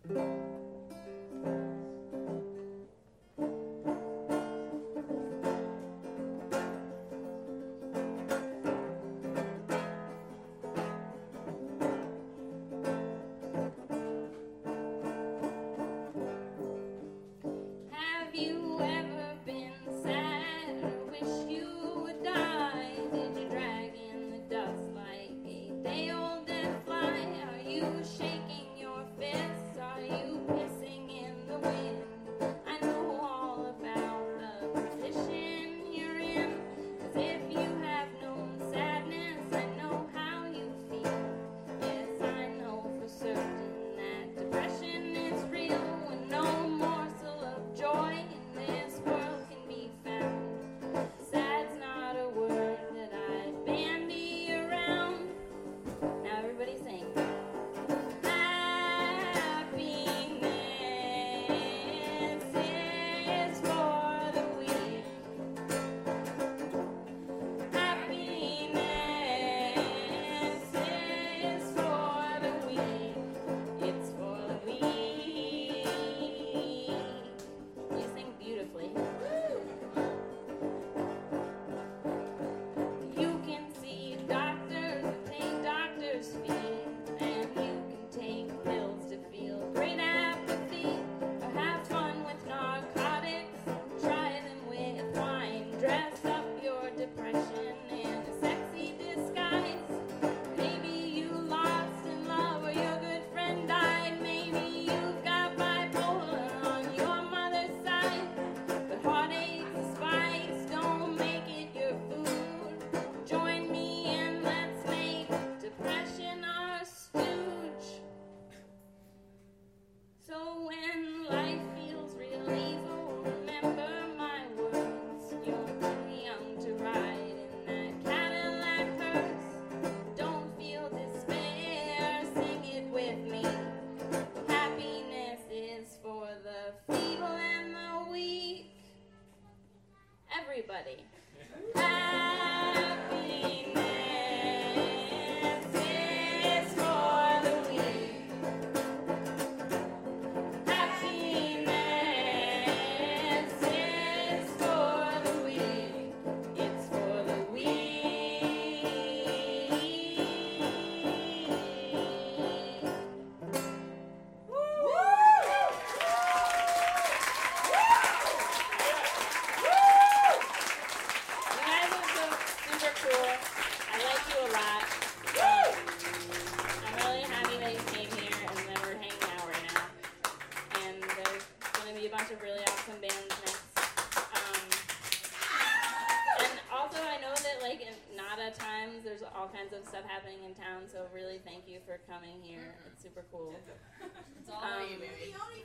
Have you ever been sad or wish you would die? Did you drag in the dust like a day-old dead fly? Are you shaking your fists? Are you pissing in the wind? I know all about the position you're in, 'cause if you have known sadness, I know how you feel. Yes, I know for certain that depression is real when no morsel of joy in this world can be found. Sad's not a word that I'd bandy around. Now everybody sing. Happiness is for the weak. Happiness is for the weak. It's for the weak. You sing beautifully. You can see doctors who take doctors' fees, and you can take pills to feel great apathy, or have fun with narcotics, try them with wine, dress up your depression in a sexy disguise. Maybe you lost in love or your good friend died. Maybe you've got bipolar on your mother's side. But heartache's a spice, don't make it your food. Join me and let's make depression our stooge. So when life feels real evil, remember my words. You're too young to ride in that Cadillac hearse. Don't feel despair, sing it with me. Happiness is for the feeble and the weak. Everybody. Happiness is for the weak. Happiness is for the weak. It's for the weak. Woo! You guys are so super cool. I like you a lot. I'm really happy that you came here and that we're hanging out right now. And there's going to be a bunch of really awesome bands next. And also I know that like in Nada times there's all kinds of stuff happening in town, so really thank you for coming here. It's super cool. It's all about you, baby.